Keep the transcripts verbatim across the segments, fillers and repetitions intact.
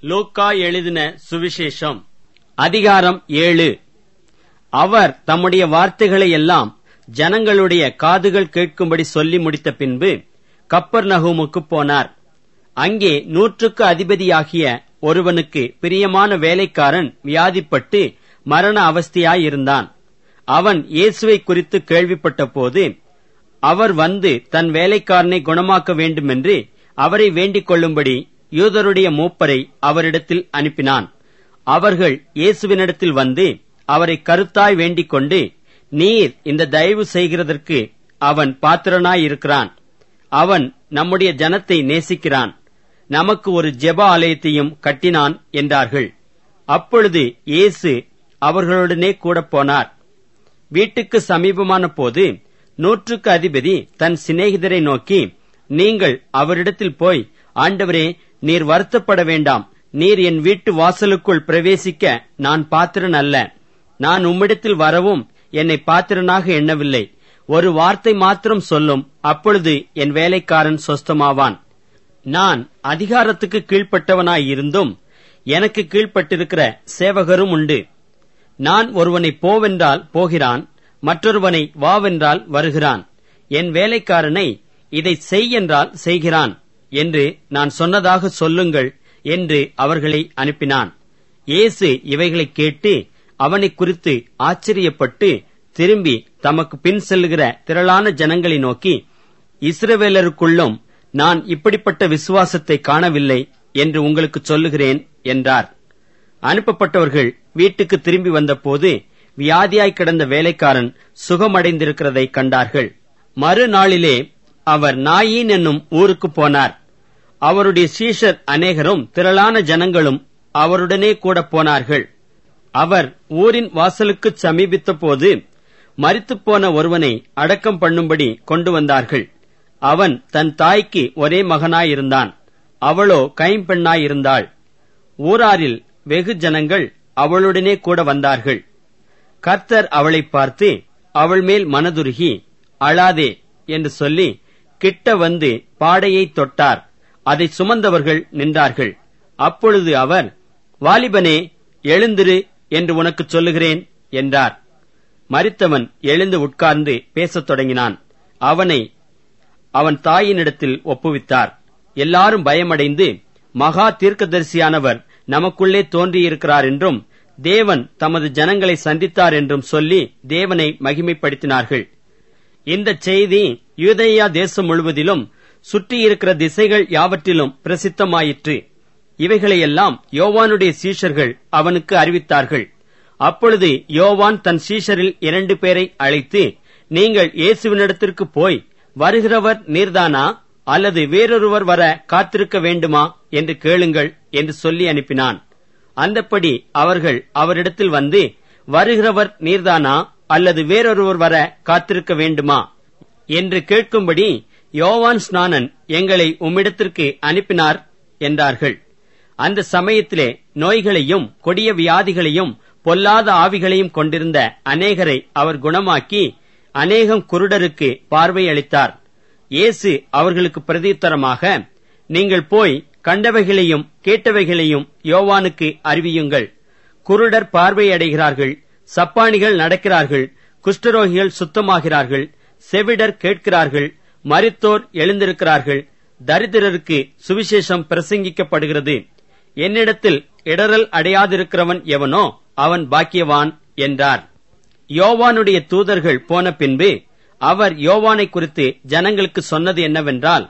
லூக்கா எழுதின சுவிசேஷம் அதிகாரம் ஏழு. அவர் தம்முடைய வார்த்தைகளை எல்லாம் ஜனங்களுடைய காதுகள் கேட்கும்படி சொல்லி முடித்த பின்பு கப்பர்நகூமுக்கு போனார். அங்கே நூற்றுக்கு அதிபதியாகிய ஒருவனுக்கு பிரியமான வேலைக்காரன் வியாதிப்பட்டு மரண அவஸ்தையாயிருந்தான். அவன் இயேசுவை குறித்து கேள்விப்பட்ட போது அவர் வந்து தன் வேலைக்காரனை குணமாக்க வேண்டுமென்று அவரை வேண்டிக் கொள்ளும்படி யூதருடைய மூப்பரை அவரிடத்தில் அனுப்பினான். அவர்கள் இயேசுவினிடத்தில் வந்து அவரை கருத்தாய் வேண்டிக் கொண்டு, நீர் இந்த தயவு செய்கிறதற்கு அவன் பாத்திரனாயிருக்கிறான். அவன் நம்முடைய ஜனத்தை நேசிக்கிறான். நமக்கு ஒரு ஜெப ஆலயத்தையும் கட்டினான் என்றார்கள். அப்பொழுது இயேசு அவர்களுடனே கூட போனார். வீட்டுக்கு சமீபமான போது நூற்றுக்கு அதிபதி தன் சிநேகிதரை நோக்கி, நீங்கள் அவரிடத்தில் போய், ஆண்டவரே, நீர் வருத்தப்பட வேண்டாம். நீர் என் வீட்டு வாசலுக்குள் பிரவேசிக்க நான் பாத்திரன் அல்ல. நான் உம்மிடத்தில் வரவும் என்னை பாத்திரனாக எண்ணவில்லை. ஒரு வார்த்தை மாத்திரம் சொல்லும், அப்பொழுது என் வேலைக்காரன் சொஸ்தமாவான். நான் அதிகாரத்துக்கு கீழ்ப்பட்டவனாயிருந்தும் எனக்கு கீழ்ப்பட்டிருக்கிற சேவகரும் உண்டு. நான் ஒருவனை போவென்றால் போகிறான், மற்றொருவனை வாவென்றால் வருகிறான். என் வேலைக்காரனை இதை செய் என்றால் செய்கிறான் என்று நான் சொன்னதாக சொல்லுங்கள் என்று அவர்களை அனுப்பினான். இயேசு இவைகளை கேட்டு அவனை குறித்து ஆச்சரியப்பட்டு திரும்பி தமக்கு பின் செல்லுகிற திரளான ஜனங்களை நோக்கி, இஸ்ரவேலருக்குள்ளும் நான் இப்படிப்பட்ட விசுவாசத்தை காணவில்லை என்று உங்களுக்கு சொல்லுகிறேன் என்றார். அனுப்பப்பட்டவர்கள் வீட்டுக்கு திரும்பி வந்தபோது வியாதியாய் கிடந்த வேலைக்காரன் சுகமடைந்திருக்கிறதை கண்டார்கள். மறுநாளிலே அவர் நாயின் என்னும் ஊருக்கு போனார். அவருடைய சீஷர் அநேகரும் திரளான ஜனங்களும் அவருடனே கூட போனார்கள். அவர் ஊரின் வாசலுக்கு சமீபித்த போது மரித்துப்போன ஒருவனை அடக்கம் பண்ணும்படி கொண்டு வந்தார்கள். அவன் தன் தாய்க்கு ஒரே மகனாயிருந்தான். அவளோ கைம்பெண்ணாயிருந்தாள். ஊராரில் வெகு ஜனங்கள் அவளுடனே கூட வந்தார்கள். கர்த்தர் அவளை பார்த்து அவள் மேல் மனதுருகி, அழாதே என்று சொல்லி கிட்ட வந்து பாடையை தொட்டார். அதை சுமந்தவர்கள் நின்றார்கள். அப்பொழுது அவர், வாலிபனே, எழுந்திரு என்று உனக்கு சொல்லுகிறேன் என்றார். மரித்தவன் எழுந்து உட்கார்ந்து பேசத் தொடங்கினான். அவனை அவன் தாயினிடத்தில் ஒப்புவித்தார். எல்லாரும் பயமடைந்து, மகா தீர்க்கதரிசியானவர் நமக்குள்ளே தோன்றியிருக்கிறார் என்றும் தேவன் தமது ஜனங்களை சந்தித்தார் என்றும் சொல்லி தேவனை மகிமைப்படுத்தினார்கள். இந்த செய்தி யூதேயா தேசம் முழுவதிலும் சுற்றியிருக்கிற திசைகள் யாவற்றிலும் பிரசித்தமாயிற்று. இவைகளையெல்லாம் யோவானுடைய சீஷர்கள் அவனுக்கு அறிவித்தார்கள். அப்பொழுது யோவான் தன் சீஷரில் இரண்டு பேரை அழைத்து, நீங்கள் இயேசுவினிடத்திற்கு போய், வருகிறவர் நீர்தானா அல்லது வேறொருவர் வர காத்திருக்க வேண்டுமா என்று கேளுங்கள் என்று சொல்லி அனுப்பினான். அந்தப்படி அவர்கள் அவரிடத்தில் வந்து, வருகிறவர் நீர்தானா அல்லது வேறொருவர் வர காத்திருக்க வேண்டுமா என்று கேட்கும்படி யோவான் ஸ்நானன் எங்களை உம்மிடத்திற்கு அனுப்பினார் என்றார்கள். அந்த சமயத்திலே நோய்களையும் கொடிய வியாதிகளையும் பொல்லாத ஆவிகளையும் கொண்டிருந்த அநேகரை அவர் குணமாக்கி அநேகம் குருடருக்கு பார்வை அளித்தார். இயேசு அவர்களுக்கு பிரதியுத்தரமாக, நீங்கள் போய் கண்டவைகளையும் கேட்டவைகளையும் யோவானுக்கு அறிவியுங்கள். குருடர் பார்வை அடைகிறார்கள், சப்பானிகள் நடக்கிறார்கள், குஷ்டரோகிகள் சுத்தமாகிறார்கள், செவிடர் கேட்கிறார்கள், மரித்தோர் எழுந்திருக்கிறார்கள், தரித்திரருக்கு சுவிசேஷம் பிரசங்கிக்கப்படுகிறது. என்னிடத்தில் இடறல் அடையாதிருக்கிறவன் எவனோ அவன் பாக்கியவான் என்றார். யோவானுடைய தூதர்கள் போன பின்பு அவர் யோவானை குறித்து ஜனங்களுக்கு சொன்னது என்னவென்றால்,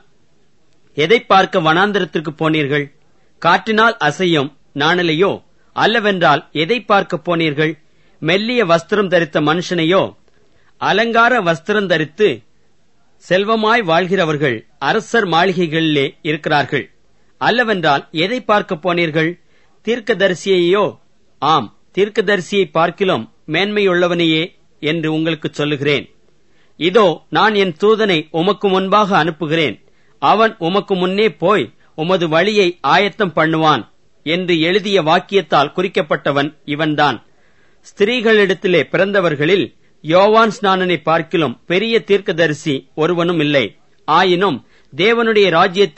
எதை பார்க்க வனாந்திரத்திற்கு போனீர்கள்? காற்றினால் அசையும் நாணலையோ? அல்லவென்றால் எதை பார்க்க போனீர்கள்? மெல்லிய வஸ்திரம் தரித்த மனுஷனையோ? அலங்கார வஸ்திரம் தரித்து செல்வமாய் வாழ்கிறவர்கள் அரசர் மாளிகைகளிலே இருக்கிறார்கள். அல்லவென்றால் எதை பார்க்க போனீர்கள்? தீர்க்கதரிசியையோ? ஆம், தீர்க்கதரிசியை பார்க்கிலும் மேன்மையுள்ளவனையே என்று உங்களுக்கு சொல்லுகிறேன். இதோ, நான் என் தூதனை உமக்கு முன்பாக அனுப்புகிறேன். அவன் உமக்கு முன்னே போய் உமது வழியை ஆயத்தம் பண்ணுவான் என்று எழுதிய வாக்கியத்தால் குறிக்கப்பட்டவன் இவன்தான். ஸ்திரீகளிடத்திலே பிறந்தவர்களில் யோவான் ஸ்நானனை பார்க்கிலும் பெரிய தீர்க்கதரிசி ஒருவனும் இல்லை. ஆயினும் தேவனுடைய ராஜ்யத்தில்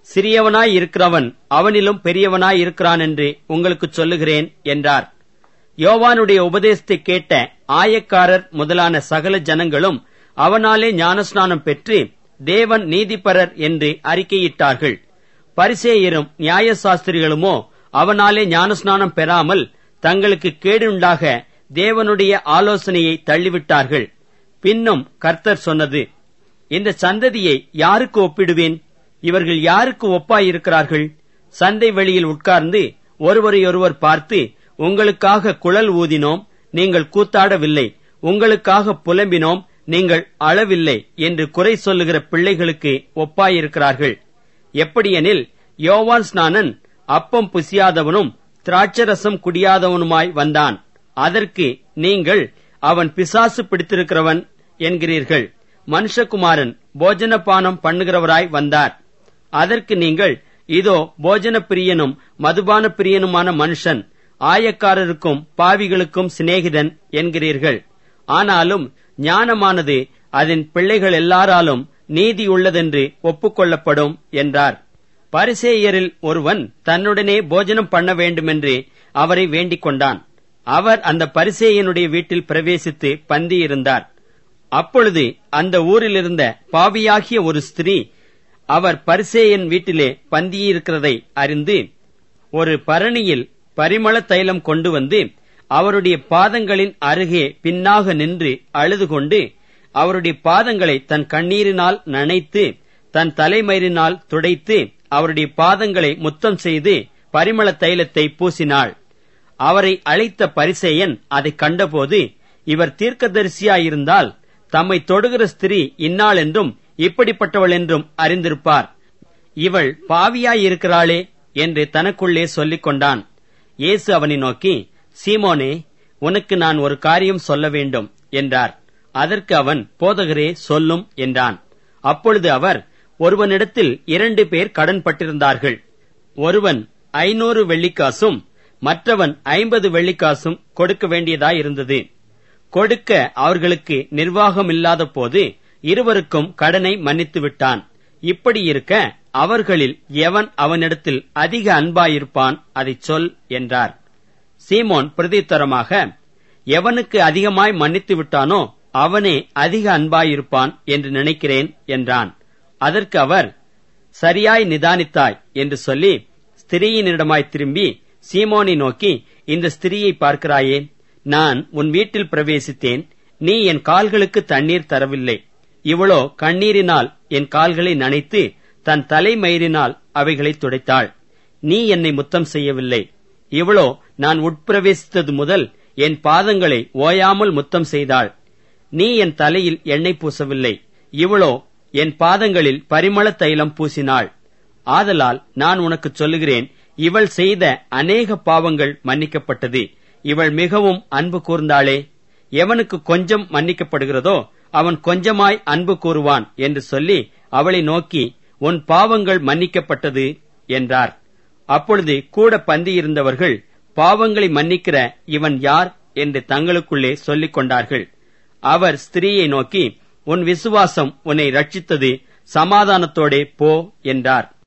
சிறியவனாய் இருக்கிறவன் அவனிலும் பெரியவனாய் இருக்கிறான் என்று உங்களுக்கு சொல்லுகிறேன் என்றார். யோவானுடைய உபதேசத்தை கேட்ட ஆயக்காரர் முதலான சகல ஜனங்களும் அவனாலே ஞானஸ்நானம் பெற்று தேவன் நீதிபரர் என்று அறிக்கையிட்டார்கள். பரிசேயரும் நியாயசாஸ்திரிகளுமோ அவனாலே ஞானஸ்நானம் பெறாமல் தங்களுக்கு கேடுண்டாக தேவனுடைய ஆலோசனையை தள்ளிவிட்டார்கள். பின்னும் கர்த்தர் சொன்னது, இந்த சந்ததியை யாருக்கு ஒப்பிடுவேன்? இவர்கள் யாருக்கு ஒப்பாயிருக்கிறார்கள்? சந்தை வெளியில் உட்கார்ந்து ஒருவரையொருவர் பார்த்து, உங்களுக்காக குழல் ஊதினோம், நீங்கள் கூத்தாடவில்லை, உங்களுக்காக புலம்பினோம், நீங்கள் அழவில்லை என்று குறை சொல்லுகிற பிள்ளைகளுக்கு ஒப்பாயிருக்கிறார்கள். எப்படியெனில், யோவான் ஸ்நானன் அப்பம் புசியாதவனும் திராட்சரசம் குடியாதவனுமாய் வந்தான். அதற்கு நீங்கள் அவன் பிசாசு பிடித்திருக்கிறவன் என்கிறீர்கள். மனுஷகுமாரன் போஜனபானம் பண்ணுகிறவராய் வந்தார். அதற்கு நீங்கள், இதோ போஜன பிரியனும் மதுபான பிரியனுமான மனுஷன், ஆயக்காரருக்கும் பாவிகளுக்கும் சிநேகிதன் என்கிறீர்கள். ஆனாலும் ஞானமானது அதன் பிள்ளைகள் எல்லாராலும் நீதியுள்ளதென்று ஒப்புக்கொள்ளப்படும் என்றார். பரிசேயரில் ஒருவன் தன்னுடனே போஜனம் பண்ண வேண்டுமென்று அவரை வேண்டிக் கொண்டான். அவர் அந்த பரிசேயனுடைய வீட்டில் பிரவேசித்து பந்தியிருந்தார். அப்பொழுது அந்த ஊரிலிருந்த பாவியாகிய ஒரு ஸ்திரீ அவர் பரிசேயன் வீட்டிலே பந்தியிருக்கிறதை அறிந்து ஒரு பரணியில் பரிமள தைலம் கொண்டு வந்து அவருடைய பாதங்களின் அருகே பின்னாக நின்று அழுது கொண்டு அவருடைய பாதங்களை தன் கண்ணீரினால் நனைத்து தன் தலைமயிரினால் துடைத்து அவருடைய பாதங்களை முத்தம் செய்து பரிமள தைலத்தை பூசினாள். அவரை அழைத்த பரிசேயன் அதை கண்டபோது, இவர் தீர்க்கதரிசியாயிருந்தால் தம்மை தொடுகிற ஸ்திரீ இன்னாள் என்றும் இப்படிப்பட்டவள் என்றும் அறிந்திருப்பார். இவள் பாவியாயிருக்கிறாளே என்று தனக்குள்ளே சொல்லிக் கொண்டான். இயேசு அவனை நோக்கி, சீமோனே, உனக்கு நான் ஒரு காரியம் சொல்ல வேண்டும் என்றார். அதற்கு அவன், போதகரே, சொல்லும் என்றான். அப்பொழுது அவர், ஒருவனிடத்தில் இரண்டு பேர் கடன் பட்டிருந்தார்கள். ஒருவன் ஐநூறு வெள்ளிக்காசும் மற்றவன் ஐம்பது வெள்ளிக்காசும் கொடுக்க வேண்டியதாயிருந்தது. கொடுக்க அவர்களுக்கு நிர்வாகம் இல்லாத போது இருவருக்கும் கடனை மன்னித்து விட்டான். இப்படி இருக்க அவர்களில் எவன் அவனிடத்தில் அதிக அன்பாயிருப்பான், அதைச் சொல் என்றார். சீமோன் பிரதித்தரமாக, எவனுக்கு அதிகமாய் மன்னித்து விட்டானோ அவனே அதிக அன்பாயிருப்பான் என்று நினைக்கிறேன் என்றான். அதற்கு அவர், சரியாய் நிதானித்தாய் என்று சொல்லி ஸ்திரீயினிடமாய் திரும்பி சீமோனை நோக்கி, இந்த ஸ்திரீயை பார்க்கிறாயே, நான் உன் வீட்டில் பிரவேசித்தேன், நீ என் கால்களுக்கு தண்ணீர் தரவில்லை. இவளோ கண்ணீரினால் என் கால்களை நனைத்து தன் தலைமயிரினால் அவைகளை துடைத்தாள். நீ என்னை முத்தம் செய்யவில்லை. இவளோ நான் உட்பிரவேசித்தது முதல் என் பாதங்களை ஓயாமல் முத்தம் செய்தாள். நீ என் தலையில் எண்ணெய் பூசவில்லை. இவளோ என் பாதங்களில் பரிமள தைலம் பூசினாள். ஆதலால் நான் உனக்கு சொல்லுகிறேன், இவள் செய்த அநேக பாவங்கள் மன்னிக்கப்பட்டது, இவள் மிகவும் அன்பு கூர்ந்தாளே. எவனுக்கு கொஞ்சம் மன்னிக்கப்படுகிறதோ அவன் கொஞ்சமாய் அன்பு கூறுவான் என்று சொல்லி அவளை நோக்கி, உன் பாவங்கள் மன்னிக்கப்பட்டது என்றார். அப்பொழுது கூட பந்தியிருந்தவர்கள், பாவங்களை மன்னிக்கிற இவன் யார் என்று தங்களுக்குள்ளே சொல்லிக் கொண்டார்கள். அவர் ஸ்திரீயை நோக்கி, உன் விசுவாசம் உன்னை ரட்சித்தது, சமாதானத்தோடே போ என்றார்.